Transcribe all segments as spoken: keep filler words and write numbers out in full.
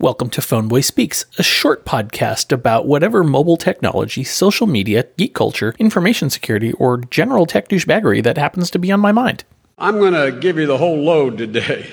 Welcome to Phoneboy Speaks, a short podcast about whatever mobile technology, social media, geek culture, information security, or general tech douchebaggery that happens to be on my mind. I'm going to give you the whole load today.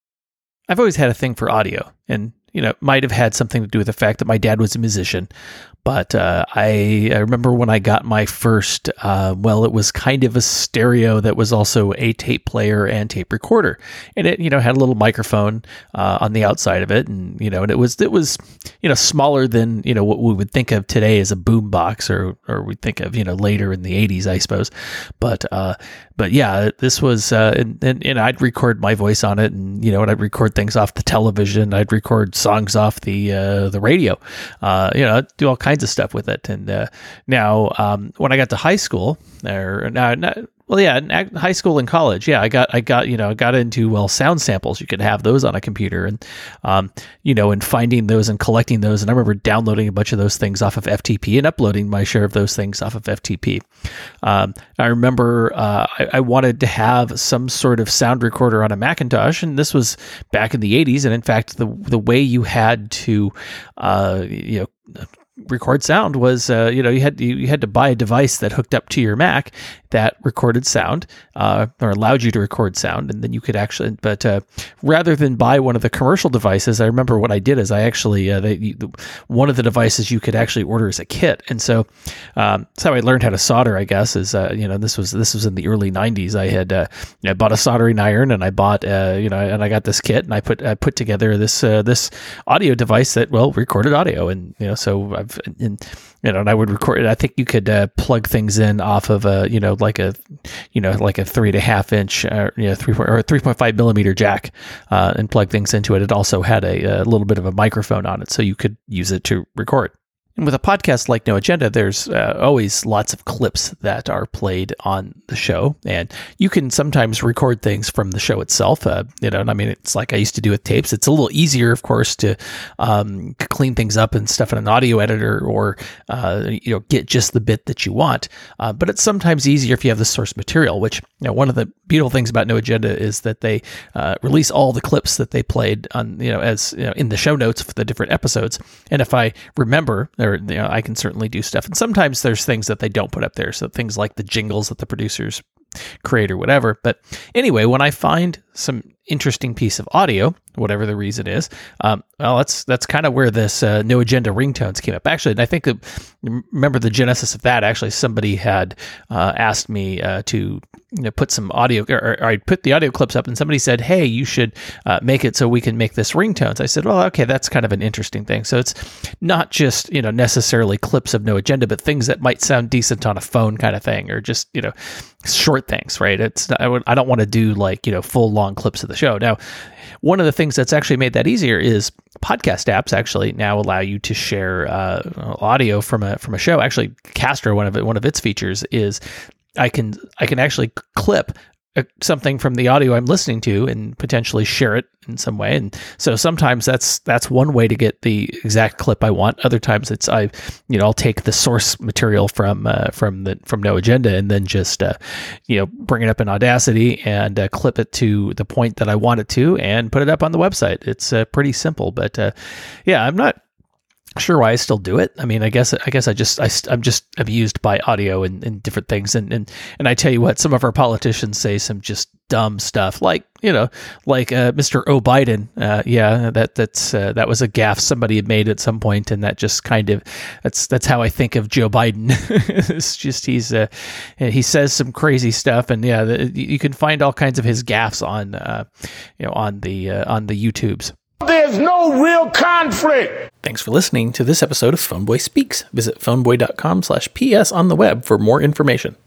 I've always had a thing for audio, and you know, it might have had something to do with the fact that my dad was a musician. But uh, I, I remember when I got my first, uh, well, it was kind of a stereo that was also a tape player and tape recorder, and it, you know, had a little microphone uh, on the outside of it, and you know, and it was it was you know smaller than you know what we would think of today as a boom box, or or we think of you know later in the eighties, I suppose. But uh, but yeah, this was uh, and, and and I'd record my voice on it, and you know, and I'd record things off the television, I'd record songs off the uh, the radio, uh, you know, do all kinds of stuff with it. And uh, now, um, when I got to high school, or now, not, well, yeah, in high school and college, yeah, I got, I got, you know, I got into well, sound samples. You could have those on a computer, and um, you know, and finding those and collecting those. And I remember downloading a bunch of those things off of F T P and uploading my share of those things off of F T P. Um, I remember uh, I, I wanted to have some sort of sound recorder on a Macintosh, and this was back in the eighties. And in fact, the the way you had to, uh, you know. record sound was, uh, you know, you had you, you had to buy a device that hooked up to your Mac that recorded sound, uh, or allowed you to record sound, and then you could actually. But uh, rather than buy one of the commercial devices, I remember what I did is I actually uh, they, one of the devices you could actually order as a kit, and so um, that's how I learned how to solder. I guess is uh, you know this was this was in the early nineties. I had uh, I bought a soldering iron, and I bought uh, you know, and I got this kit, and I put I put together this uh, this audio device that well recorded audio, and you know so. I've, and you know, and I would record it. I think you could uh, plug things in off of a, you know, like a, you know, like a three and a half inch, uh, you know, three or three point five millimeter jack, uh, and plug things into it. It also had a, a little bit of a microphone on it, so you could use it to record. And with a podcast like No Agenda, there's uh, always lots of clips that are played on the show, and you can sometimes record things from the show itself. Uh, you know, and I mean, it's like I used to do with tapes. It's a little easier, of course, to um, clean things up and stuff in an audio editor, or uh, you know, get just the bit that you want. Uh, but it's sometimes easier if you have the source material. Which, you know, one of the beautiful things about No Agenda is that they uh, release all the clips that they played on, you know, as you know, in the show notes for the different episodes. And if I remember. Or, you know, I can certainly do stuff. And sometimes there's things that they don't put up there. So things like the jingles that the producers create or whatever. But anyway, when I find some interesting piece of audio, whatever the reason is, um, well, that's that's kind of where this uh, No Agenda ringtones came up. Actually, and I think, uh, remember the genesis of that, actually somebody had uh, asked me uh, to you know, put some audio, or, or I put the audio clips up, and somebody said, hey, you should uh, make it so we can make this ringtones. I said, well, okay, that's kind of an interesting thing. So it's not just, you know, necessarily clips of No Agenda, but things that might sound decent on a phone kind of thing, or just, you know, short things, right? It's I, would, I don't want to do like, you know, full long clips of the show. Now, one of the things that's actually made that easier is podcast apps actually now allow you to share uh, audio from a from a show. Actually, Castro, one of it, one of its features is I can I can actually clip a, something from the audio I'm listening to and potentially share it in some way. And so sometimes that's that's one way to get the exact clip I want. Other times it's I you know I'll take the source material from uh, from the from No Agenda and then just uh, you know bring it up in Audacity and uh, clip it to the point that I want it to and put it up on the website. It's uh, pretty simple, but uh, yeah, I'm not sure why I still do it. I mean, I guess I guess I just I, I'm just abused by audio and, and different things, and, and and I tell you what, some of our politicians say some just dumb stuff, like you know, like uh, Mister O Biden. Uh, yeah, that that's uh, that was a gaffe somebody had made at some point, and that just kind of that's that's how I think of Joe Biden. It's just he's uh, he says some crazy stuff, and yeah, the, you can find all kinds of his gaffes on uh, you know on the uh, on the YouTubes. There's no real conflict. Thanks for listening to this episode of Phoneboy Speaks. Visit phoneboy dot com slash P S on the web for more information.